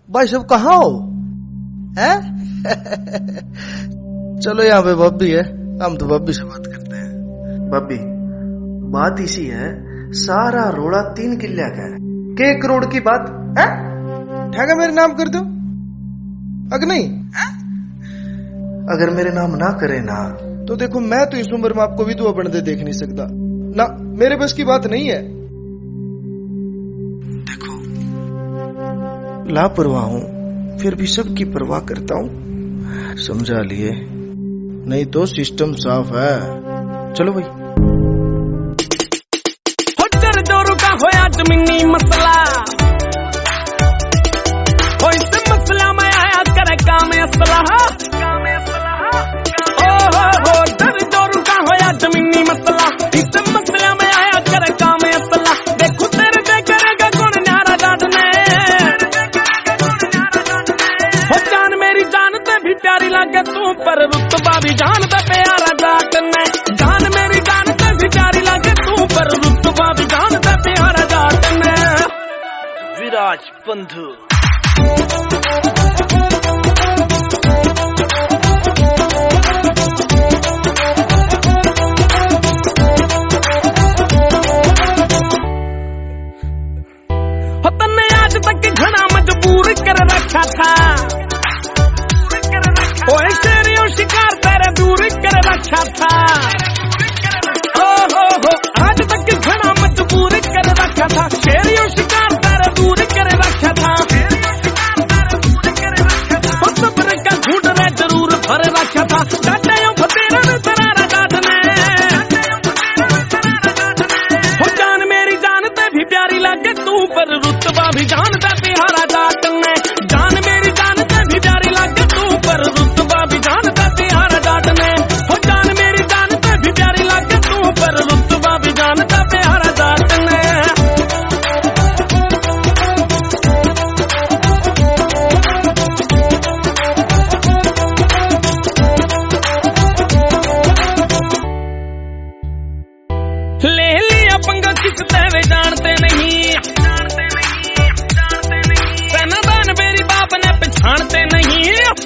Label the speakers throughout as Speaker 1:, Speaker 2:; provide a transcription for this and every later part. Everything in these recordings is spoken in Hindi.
Speaker 1: भाई सब कहाँ हो हैं? चलो यहाँ पे बब्बी है, हम तो बब्बी से बात करते हैं। बब्बी, बात इसी है, सारा रोड़ा 3 किल्ला का है, के करोड़ की बात है? ठेका मेरे नाम कर दो अगर नहीं है? अगर मेरे नाम ना करे ना तो देखो, मैं तो इस उम्र में आपको विधवा बनते देख नहीं सकता ना, मेरे बस की बात नहीं है। देखो, लापरवाह हूं फिर भी सबकी परवाह करता हूं, समझा लिए, नहीं तो सिस्टम साफ है। चलो भाई।
Speaker 2: का होया जमीनी मसला, हो इस मसला में आया करे काम असला, हो दर जोरू का होया जमीनी मसला, इस मसला में आया करे काम असला। देखो तेरे दे करेगा कौन न्यारा डांटने, हो जान मेरी जान ते भी प्यारी लागे तू, पर रुतबा भी जान ते प्यारा डांटने। जान मेरी जान ते भी प्यारी लागे तू, पर रुतबा भी जान ते प्यारा डांटने। विराज बंधु आज तक घना मजबूर कर रखा था, ओए शेरियों शिकार तेरे दूर कर रखा था। हो आज तक घना मजबूर कर रखा था, शेरियों शिकार तेरे दूर कर रखा था। तो सब्र का घूट ने जरूर भर रखा था, डांटे फतेरा ने तरारा डांटने। हो जान मेरी जान ते भी प्यारी लागे तू, पर रुतबा भी जानता प्यारा डांटने। जान मेरी जान ते भी प्यारी लागे तू, पर रुतबा भी जानता प्यारा डांटने। हो जान मेरी जान ते भी प्यारी लागे तू, पर रुतबा भी जानता प्यारा डांटने। ले लिया पंगा किस तेरे जानते नहीं, सेनादान मेरी बाप ने पछाणते नहीं।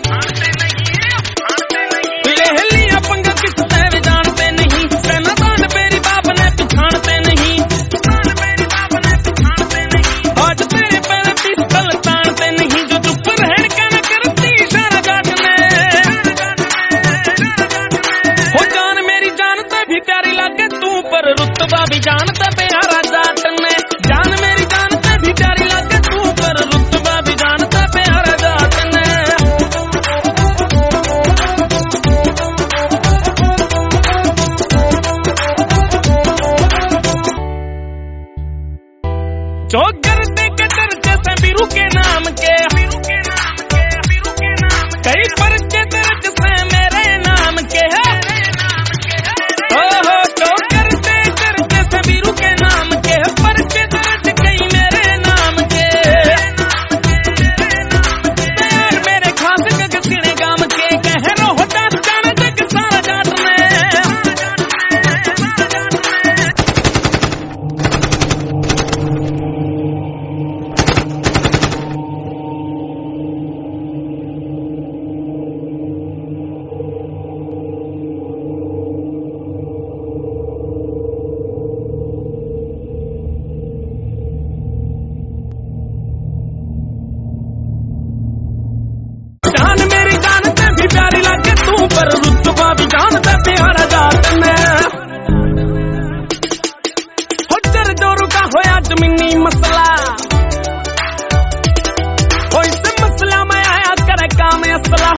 Speaker 2: ले लिया पंगा किस तेरे जानते नहीं, सेनादान मेरी बाप ने पछाणते नहीं। आज तेरे पैर पिस्तल तानते नहीं, जो चुप रहन के न करती इशारा डांटने। हो जान मेरी जानते भी प्यारी लागे तू, पर रुतबा भी जानता प्यारा डांटने। जान मेरी जानते भी प्यारी लागे तू, पर रुतबा भी जानता प्यारा डांटने। जो करते के दर्जे से बिरू के नाम के, कई पर्चे दर्ज से मेरे नाम के है। जो करते दर्जे से बिरू के नाम के, पर्चे दर्ज कई मेरे नाम के। यार मेरे खास गगसिने गाम के, कह रहो डांट जाने जग सारा डांटने। जान मेरी जान ते भी प्यारी लागे तू, पर रुतबा भी जानता प्यारा डांटने। हो जर जोरू का होया जमीनी मसला,